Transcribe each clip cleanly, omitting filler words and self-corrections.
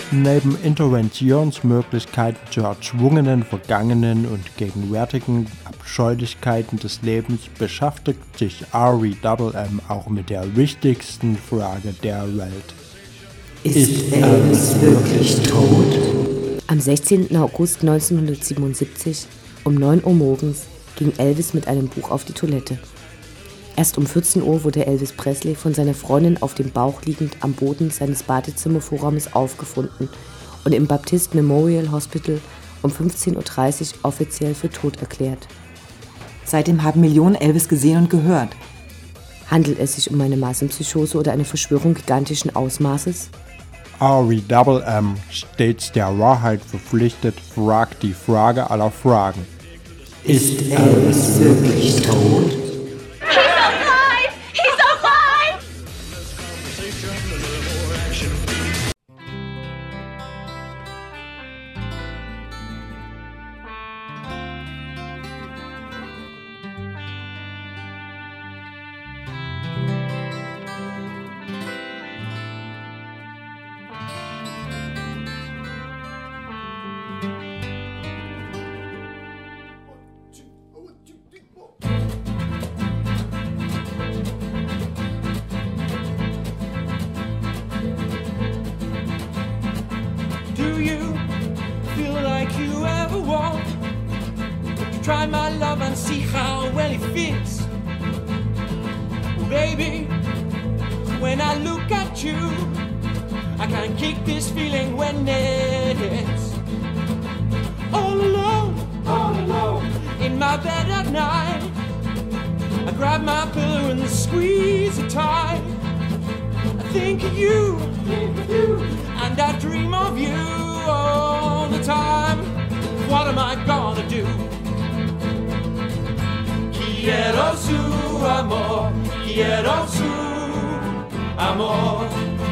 Neben Interventionsmöglichkeiten zu erzwungenen, vergangenen und gegenwärtigen Abscheulichkeiten des Lebens beschäftigt sich REM auch mit der wichtigsten Frage der Welt. Ist Elvis wirklich tot? Am 16. August 1977 um 9 Uhr morgens ging Elvis mit einem Buch auf die Toilette. Erst um 14 Uhr wurde Elvis Presley von seiner Freundin auf dem Bauch liegend am Boden seines Badezimmervorraumes aufgefunden und im Baptist Memorial Hospital um 15.30 Uhr offiziell für tot erklärt. Seitdem haben Millionen Elvis gesehen und gehört. Handelt es sich um eine Massenpsychose oder eine Verschwörung gigantischen Ausmaßes? REM, stets der Wahrheit verpflichtet, fragt die Frage aller Fragen. Ist Elvis wirklich tot? Do you feel like you ever want to try my love and see how well it fits? Baby, when I look at you, I can't kick this feeling when it's all alone in my bed at night. I grab my pillow and squeeze it tight. I think of you, and I dream of you all the time. What am I gonna do? Quiero su amor, quiero su amor.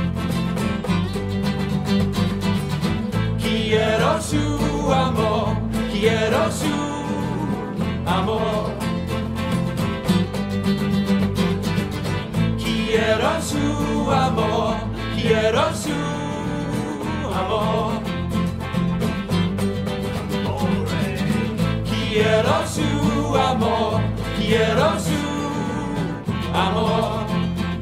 Quiero su amor, quiero su amor. Quiero su amor, quiero su amor. Quiero su amor, quiero su amor.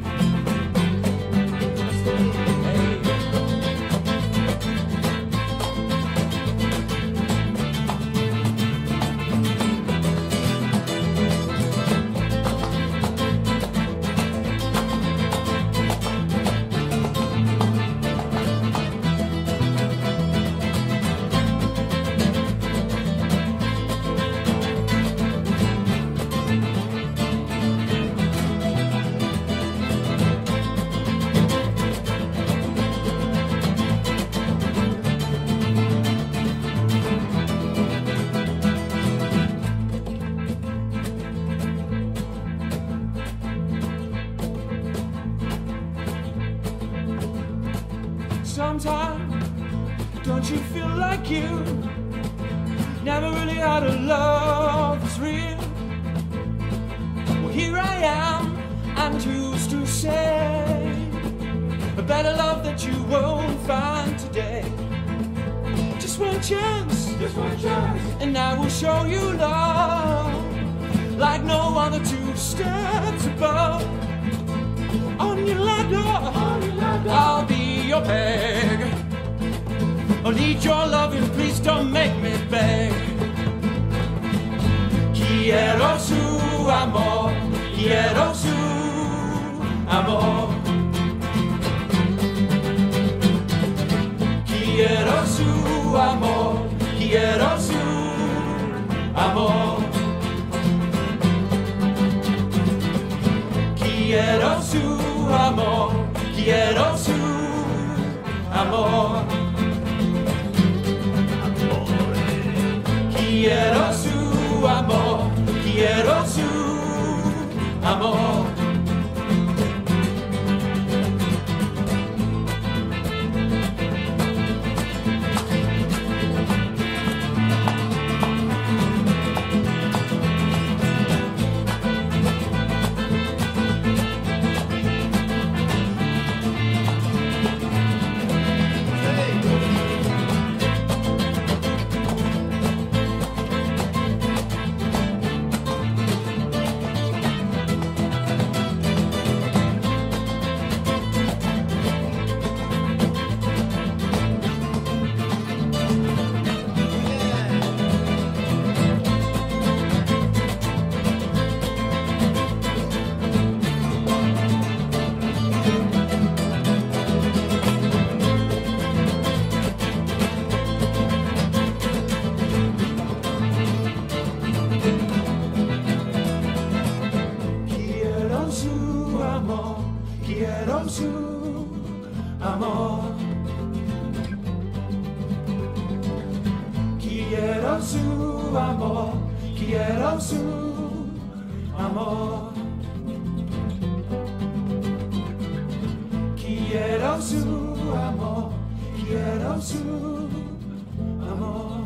Sometimes, don't you feel like you never really had a love that's real? Well, here I am, and who's to say a better love that you won't find today? Just one chance, and I will show you love like no other 2 steps above. On your ladder, I'll be your peg. I need your loving, please don't make me beg. Quiero su amor, quiero su amor. Quiero su amor, quiero su amor. Quiero su amor, quiero su amor. Quiero su amor, quiero su amor. amor, quiero su amor. Quiero su amor, quiero su amor. Quiero su amor, quiero su amor.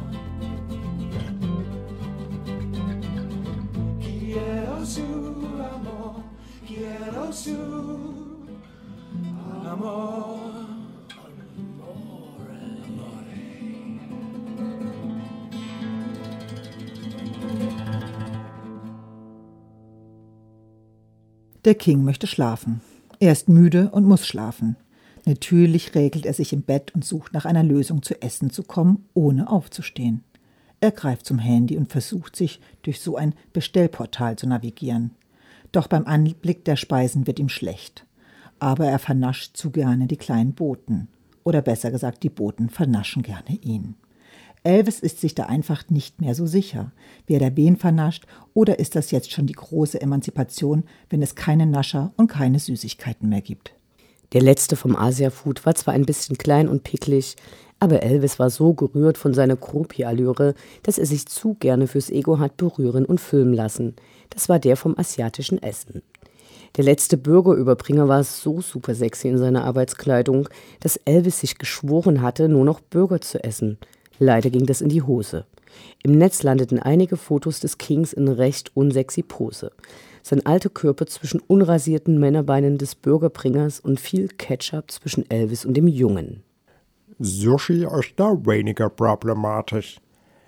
Quiero su amor, quiero su amor. Der King möchte schlafen. Er ist müde und muss schlafen. Natürlich räkelt er sich im Bett und sucht nach einer Lösung, zu essen zu kommen, ohne aufzustehen. Er greift zum Handy und versucht, sich durch so ein Bestellportal zu navigieren. Doch beim Anblick der Speisen wird ihm schlecht. Aber er vernascht zu gerne die kleinen Boten. Oder besser gesagt, die Boten vernaschen gerne ihn. Elvis ist sich da einfach nicht mehr so sicher. Wer der wen vernascht, oder ist das jetzt schon die große Emanzipation, wenn es keine Nascher und keine Süßigkeiten mehr gibt? Der letzte vom Asia-Food war zwar ein bisschen klein und picklig, aber Elvis war so gerührt von seiner Groupie-Allüre, dass er sich zu gerne fürs Ego hat berühren und filmen lassen. Das war der vom asiatischen Essen. Der letzte Burgerüberbringer war so super sexy in seiner Arbeitskleidung, dass Elvis sich geschworen hatte, nur noch Burger zu essen. Leider ging das in die Hose. Im Netz landeten einige Fotos des Kings in recht unsexy Pose. Sein alter Körper zwischen unrasierten Männerbeinen des Burgerbringers und viel Ketchup zwischen Elvis und dem Jungen. Sushi ist da weniger problematisch.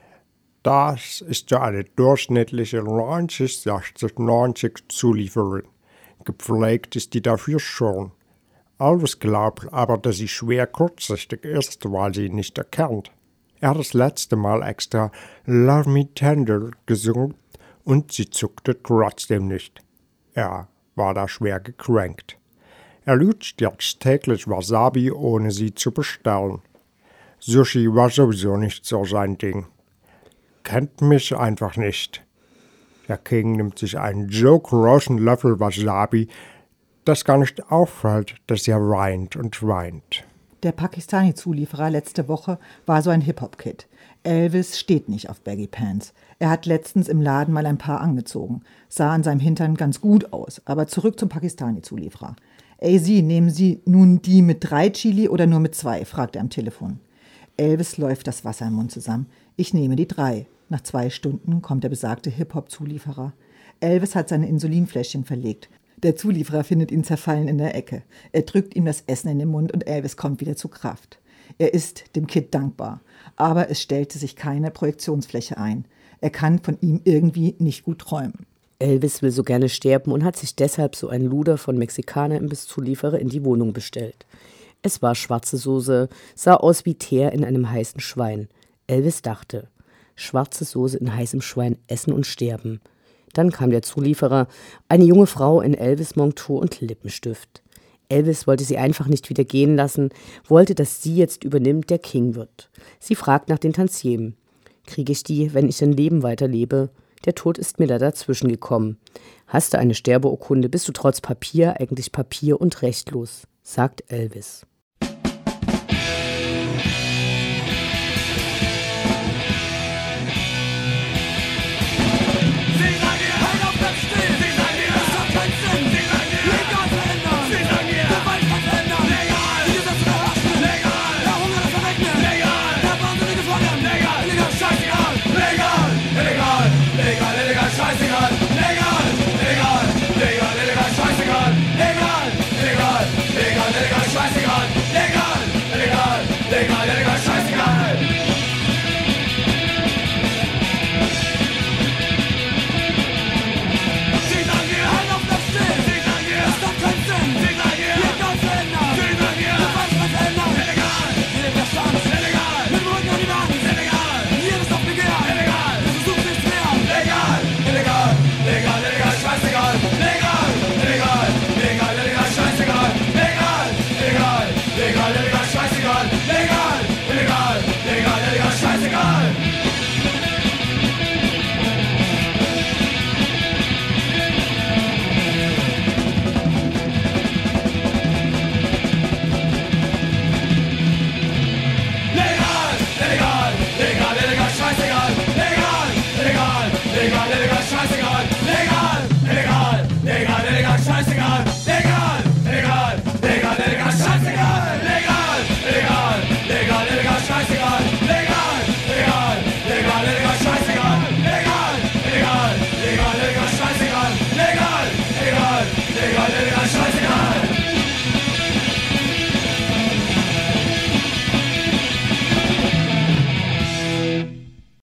Das ist ja eine durchschnittliche 90, 60, 90 Zuliefererin. Gepflegt ist die dafür schon. Elvis glaubt aber, dass sie schwer kurzsichtig ist, weil sie ihn nicht erkennt. Er hat das letzte Mal extra Love Me Tender gesungen und sie zuckte trotzdem nicht. Er war da schwer gekränkt. Er lutscht jetzt täglich Wasabi, ohne sie zu bestellen. Sushi war sowieso nicht so sein Ding. Kennt mich einfach nicht. Der King nimmt sich einen so großen Löffel Wasabi, dass gar nicht auffällt, dass er weint und weint. Der Pakistani-Zulieferer letzte Woche war so ein Hip-Hop-Kid. Elvis steht nicht auf Baggy Pants. Er hat letztens im Laden mal ein paar angezogen. Sah an seinem Hintern ganz gut aus. Aber zurück zum Pakistani-Zulieferer. »Ey Sie, nehmen Sie nun die mit 3 Chili oder nur mit 2?« fragt er am Telefon. Elvis läuft das Wasser im Mund zusammen. »Ich nehme die 3. Nach 2 Stunden kommt der besagte Hip-Hop-Zulieferer. Elvis hat seine Insulinfläschchen verlegt. Der Zulieferer findet ihn zerfallen in der Ecke. Er drückt ihm das Essen in den Mund und Elvis kommt wieder zu Kraft. Er ist dem Kid dankbar, aber es stellte sich keine Projektionsfläche ein. Er kann von ihm irgendwie nicht gut träumen. Elvis will so gerne sterben und hat sich deshalb so ein Luder von Mexikaner-Imbiss-Zulieferer in die Wohnung bestellt. Es war schwarze Soße, sah aus wie Teer in einem heißen Schwein. Elvis dachte, schwarze Soße in heißem Schwein essen und sterben. Dann kam der Zulieferer, eine junge Frau in Elvis-Montur und Lippenstift. Elvis wollte sie einfach nicht wieder gehen lassen, wollte, dass sie jetzt übernimmt, der King wird. Sie fragt nach den Tantiemen. Kriege ich die, wenn ich dein Leben weiterlebe? Der Tod ist mir da dazwischen gekommen. Hast du eine Sterbeurkunde, bist du trotz Papier eigentlich Papier und rechtlos, sagt Elvis.